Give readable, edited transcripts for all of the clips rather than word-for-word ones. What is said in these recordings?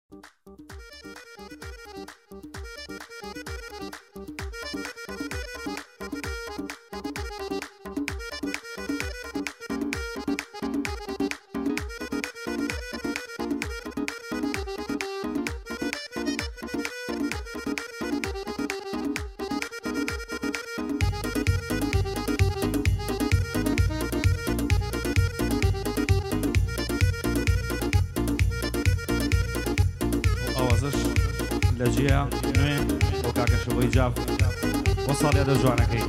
لجيا نوين وكاكا شوي جاف وصل يا دجوانكي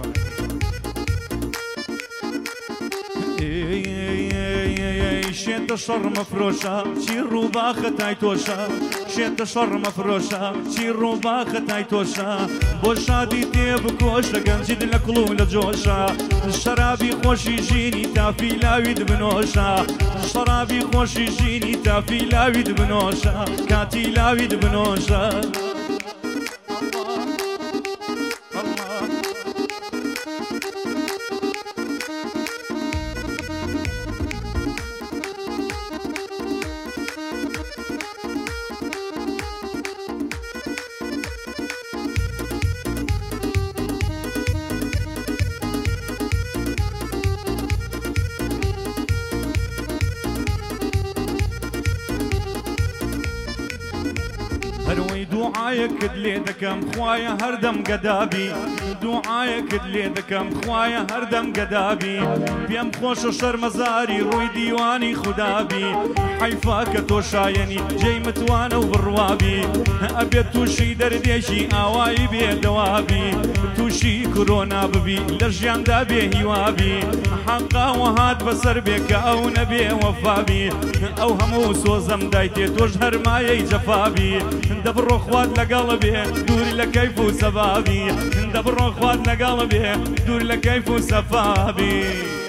شيت الشر مفروشة شي الروبا ختاي توشا شيت الشر مفروشة شي الروبا ختاي توشا بوشا دي تيب كوشا قنجد لكلو لجوشا الشرابي خوشي جيني تافي لاويد بنوشا الشرابي خوشي جيني تافي لاويد بنوشا كاتي لاويد بنوشا هروي دعايك دلي دكم خوايا هردم قدابي دعايك دلي دكم خوايا هردم قدابي بيم خوش وشر مزاري روي ديواني خدابي حيفاك توشايني جاي متوانا وبروابي أبيت توشي درديشي آواي بيه دوابي توشي كورونا ببي لرجيان دابي هوابي حقا وهات بسر بك أو نبي وفابي أو همو سوزم دايتي توجهر مايي جفابي دبرو خوات لقلبي دوري لكيف وسبابي دبرو خوات لقلبي دوري لكيف وسفابي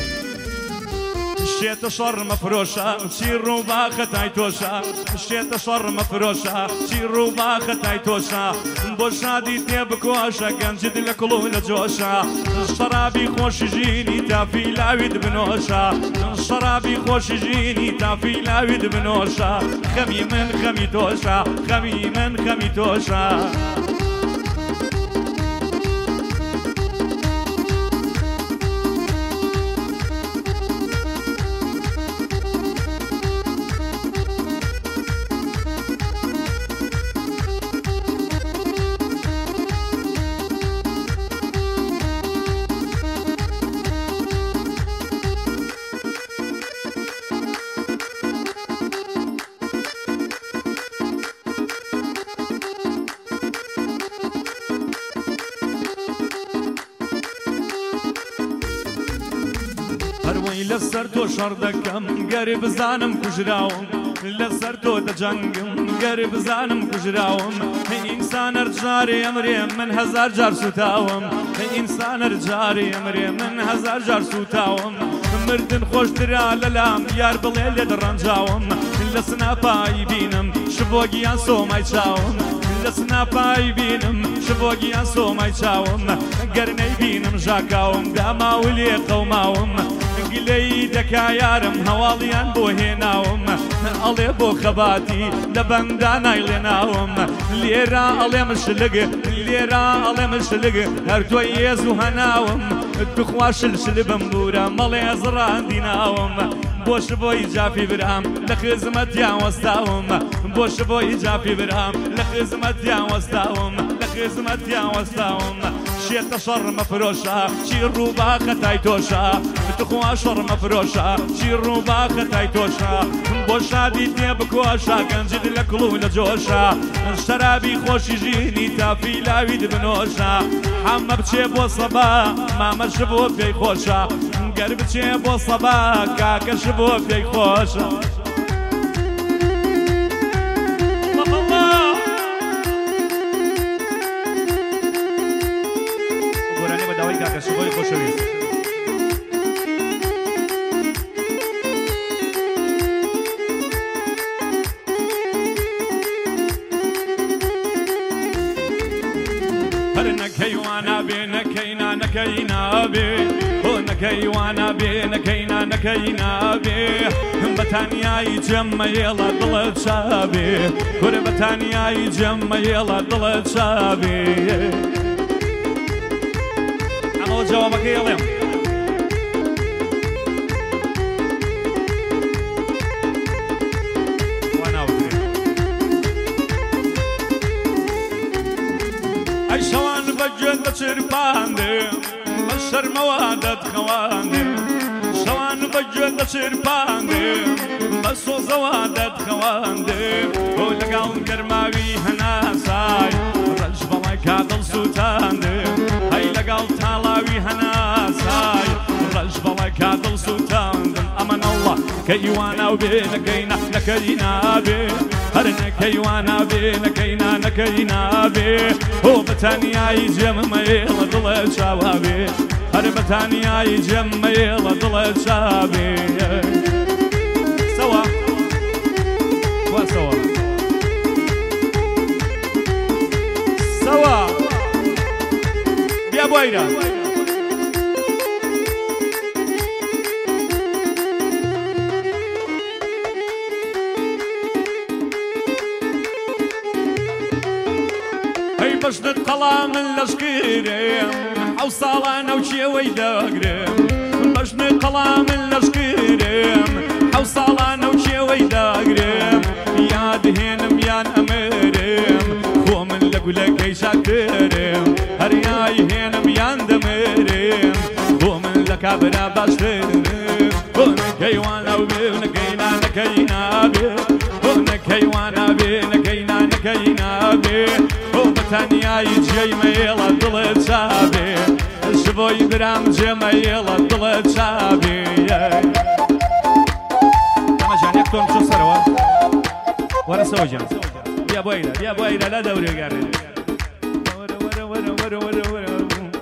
شيت شر مفروشة شي الروبا ختاي توشا شيت شر مفروشة شي الروبا ختاي توشا بوشا دي تيب كوشا قنجد لكلو لجوشا الشرابي خوش جيني تافي لاويد بنوشا الشرابي خوش جيني تافي لاويد بنوشا خمي من خمي توشا خمي من خمي توشا لسر تو شر دکم قریب زانم کجراوم لسر تو دجنگم قریب زانم کجراوم انسان ارجاری امری من هزار جار سوتاوم انسان ارجاری امری من هزار جار سوتاوم مردن خوش ترا للام یار بلیل درنجاوم لسنا پای بینم شبوگیان سومای چاوم لسنا پای بینم شبوگیان سومای چاوم گرنی بینم جاکاوم داماولی قوماوم قلي دكا يارم هواليان بو هناوم علي بو خباتي لبندانا يلناوم ليرا علي مشلق ليرا علي مشلق هرتو يزو هناوم تخواش الشلب مبورا مالي زران ديناوم بوش بوي جافي برام لخزمت يا وستاوم بوش بوي جافي برام لخزمت يا وستاوم لخزمت يا وستاوم شيت شر مفروشة شي الروبا ختاي توشا تخوا شر مفروشة شي الروبا ختاي توشا بوشا دي تيب كوشا قنجد لكلو لجوشا شرابي خوش يجيني تافي لاويد بنوشا حما بچي بو صبا ماما شبو في خوشا قرب بچي بو صبا كاكا شبو في خوشا شبوي خوشويست هر نكي وانا بي نكينا نكينا بي هو نكيوانا بي نكينا نكينا بي بتانياي جمع يلا ضلت شابي كوري بتانياي جمع يلا ضلت شابي عملوا جوابك يلا اي شوان بجد شرباندي بشر موادة خواندي شوان بجد شرباندي بسو زوادة خواندي ولقاون كرماوي هنا ساي رج بلاك هذا سوتاندي هاي لقاو تالاوي هنا ساي رج بلاك هذا سوتاندي امان الله كيوانا وبينا كينا نكينا بي هرنا كيوانا بينا كينا نكينا بي هو بتانيا يجم ميل ضل شوابي هر بتانيا يجم ميل ضل شوابي سوا وسوا سوا يا بوينا باش نتقلع من لشكيري حوصالانا وشي ويداقري باش نتقلع من لشكيري حوصالانا وشي ويداقري يا دهينم يا أميريم خو من لقلك اي شاكريم هر يا هينم يا دميريم خو من لك عبرا باشتريم ونكيوانا وبنكينا نكينا بي ونكيوانا بنكينا نكينا بي تانيا يجي ميلا ضلت شابي شبوي برام جي ميلا ضلت شابي اما جان يكتون شو سروا ورا سوجان يا بويلا لا دوري قاري ورا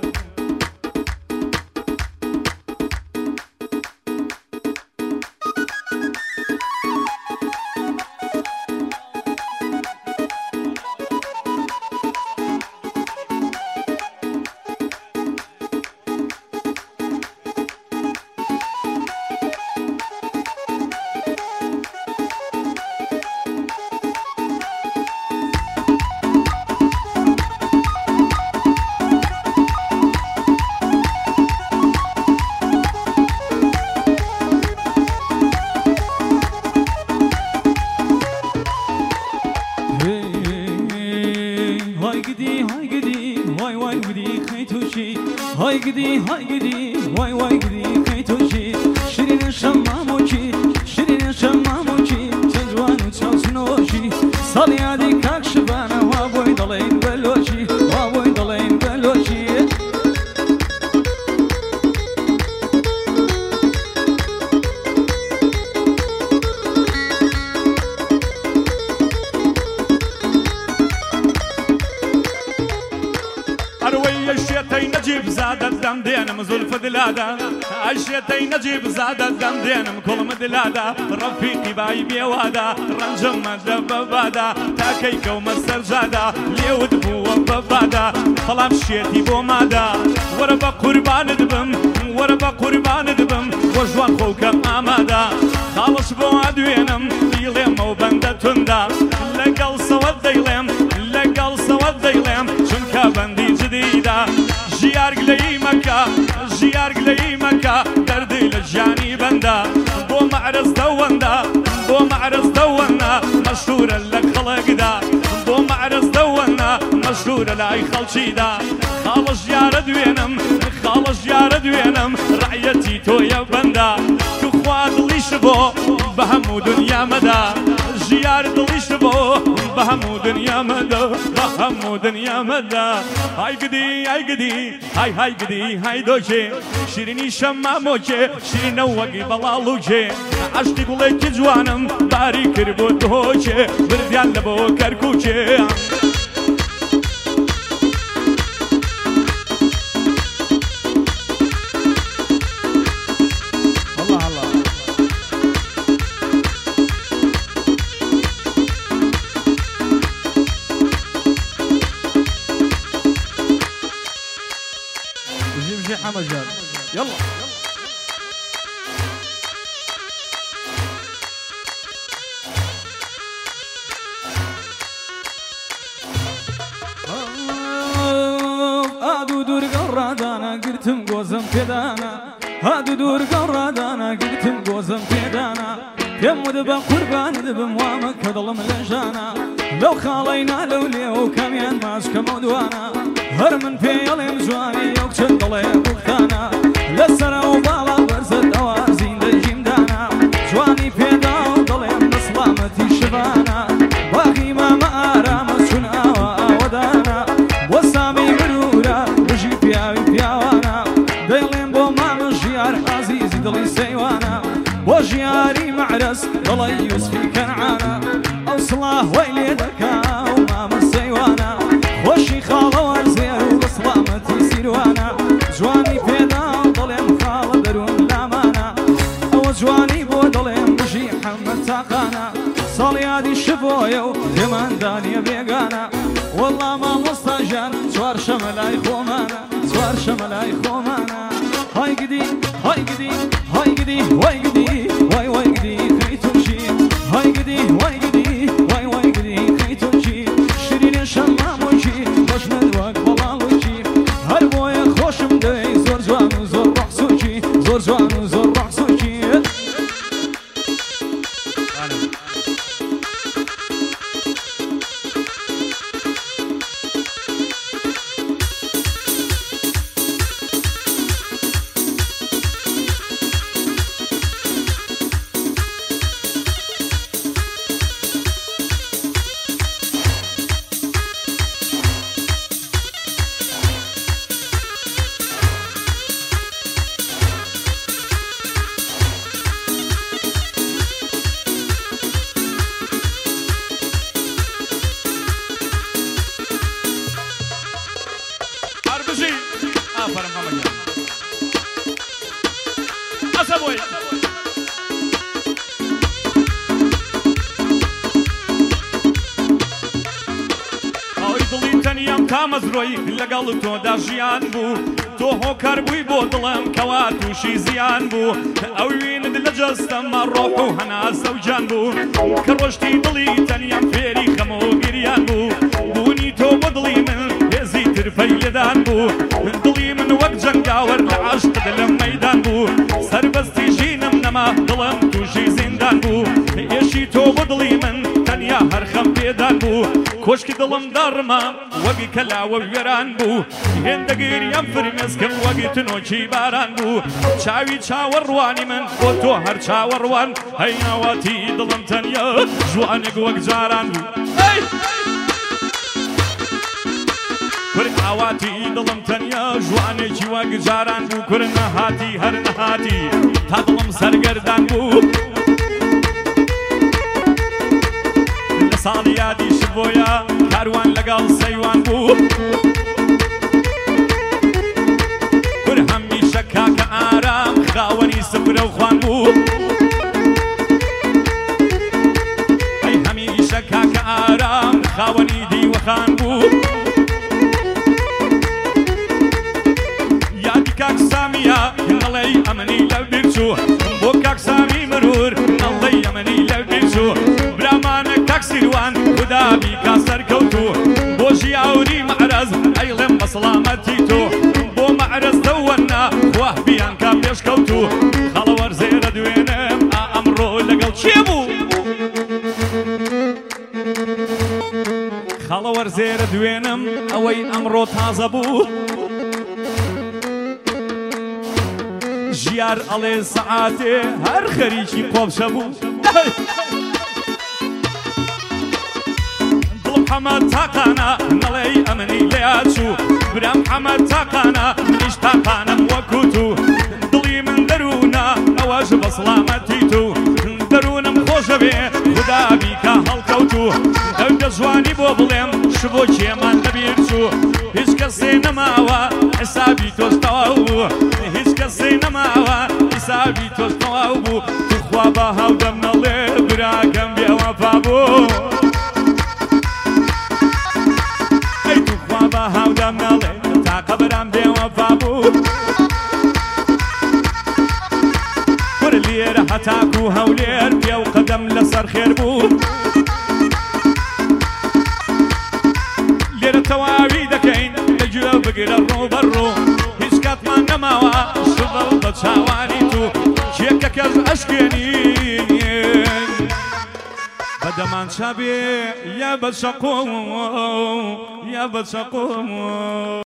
هاي قدي واي قدي خيتوشي شيرين الشماموشي شيرين الشماموشي تجوان وتشوشنوشي صالي هادي كاكشبانا وابوي ضلين بلوشي وابوي ضلين بلوشي الشيتين نجيب زاد الدم دينم زلف دلادا الشيتين نجيب زاد الدم دينم كل مدلادا رفيقي باي بيوادا رنجم دبابادا تاكيك ومسر جادا ليود بو وبابادا طلب شيتي بو مادا وربا قربان دبم وربا قربان دبم وجوان خوكم امادا خالص بو عدوينم ديلم وبندا تندا لقل سواد ديلم لقل سواد ديلم شنكا بندي جديدة جيار قلي مكة جيار قلي مكة دردي للجاني بندا بو معرس دواندا بو معرس دوانا مشهورة لك خلق دا بو معرس دوانا مشهورة لاي خلشي دا خالص جيار دوينم خالص جيار دوينم رعيتي تو يا بندا تخواد اللي شبو بهم دنيا مدى جيار دلي شبو بهم دنيا مدى بهم دنيا مدى هاي قدي هاي قدي هاي دوشي شيريني شماموشي شيرين وقي بلالوشي عشتي قوليك جوانم باري كربو دوشي برديان لبو كركوشي يلا هادو دور قرادانا قرتم قوزم فدانا هادو دور قرادانا قرتم قوزم فدانا يم دبا قربان دبم وامك ظلم لجانا لو خالينا لو ليو كمين ماسك مودوانا هر من في يلي مزواني يوكشن ضلي بوكتانا لسرا وبالا برزت اوازين دجيم دانا جواني فيدا وضلي بسلامتي شبانا باقي ما مارا مسكن اوا ودانا وسامي مرورا وجي فياوي فياوانا ديلين بو ما مشيار عزيزي دلي سيوانا وجياري معرس ضلي يوسفي كنعانا اوصلاه ويلي دكا وما مسيوانا وشي خاله ورزير وبسلامتي سيروانا جواني فيدا ضلي مخاله درون لامانا او جواني بو ضلي مجي محمد تاقانا صاليادي شفويو كمان دانيا بيقانا والله ما مستجان زوار شملاي خومانا زوار شملاي خومانا هاي قدي هاي قدي هاي قدي واي قدي واي واي قدي خيتوشي هاي قدي واي قدي واي واي قدي خيتوشي شيرين شمام وجي باش ندوق بلالوجي هر بويا خوشم دي زور جوان وزور رحسوجي زور جوان وزور رحسوجي مزروي لقل تو دا ژیان بوو تۆ هۆکار بووی بۆ دڵم کەوا تووشی زیان بوو ئەو وینت لە جەستەمە ڕۆح و هەناسە و جان بوو کە ڕۆشتی دڵی تەنیام فێری خەم و گریان بوو بوونی تۆ بۆ دڵی من هێزی ترفەی لێدان بوو دڵی من وەک جەنگاوەر لە عاشق لەم مەیدان بوو سەربەستی ژینم نەما دڵم تووشی زیندان بوو ئێشی تۆ بۆ دڵی من تەنیا هەر خەم پێدان بوو کۆشکی دڵم داڕما وەگی کەلاوە وێران بوو هێندەگیریان فرمێسکم وەگی تنۆکی باران بوو چاوی چاوەڕوانی من بۆ تۆ هەر چاوەڕوان هەی ناواتی دڵم تەنیا جوانێک وەک جاران بوو کورد ئاواتی دڵم تەنیا جوانێکی وەک جاران بوو کورد نەهاتی هەر نەهاتی تا دڵم سەرگەردان بوو لە ساڵی یادی شبۆیە کاروان لەگەڵ سەیوان بوو کورد هەمیشە کاکە ئارام خاوەنی سفرە و خوان بوو ئەی هەمیشە کاکە ئارام خاوەنی دیوەخان بوو یادی کاک سامیە نەڵێی ئەمەنی لەو بیرچوو بۆ کاک سامی مرور نەڵێی ئەمەنی لەو بیرچوو برامانە کاک سیروان خودابی کا سەرکەوتوو بۆ ژیاوری مەعرەز ئەیڵێم بە سەڵامەتی تۆ بۆ مەعرەز دەوەنا واه بیان کا پێشکەوتوو خەڵە وەرزێرە دوێنم ئەمڕۆ لەگەڵ چێ بوو خەڵە وەرزێرە دوێنم ئەوەی ئەمڕۆ تازە بوو ژیار ئەڵێ سەعاتێ هەر خەریکی قۆبشە بوو دڵم حەمەد تاقانە نەڵێی ئەمەنی لێیاد چوو برام حەمەد تاقانە منیش تاقانم وەکو تو دڵی من دەروونە ئەوەش بە سڵامەتی تو دەروونم خۆشە بێ خودابی کە هەڵکەوتوو ئەو دەجوانی بۆ بڵێم شبۆ کێمان دەبیر چوو هیچ کەسێ نەماوە حسابی تۆش تەواو بوو هیچ کەسێ نەماوە حسابی تۆش تەواو بوو توخوا بە هاودەم نەڵێ براکەم بێوەفا بوو ئەی توخوا بە هاودەم نەڵێ تاقە بەرام بێوەفا بوو کور لێرە هەتاکو هەولێر پێ و قەدەم لەسەر خێر بوو لێرە تەواوی دەکەین لەگوێ بگرە ڕۆبەڕۆ هیچ کاتمان نەماوە شڵ بە چاوانی تو کێکە کەس ئەشکێنی بەدەمان چابێ یا بە شەقۆ یا بە شەقۆ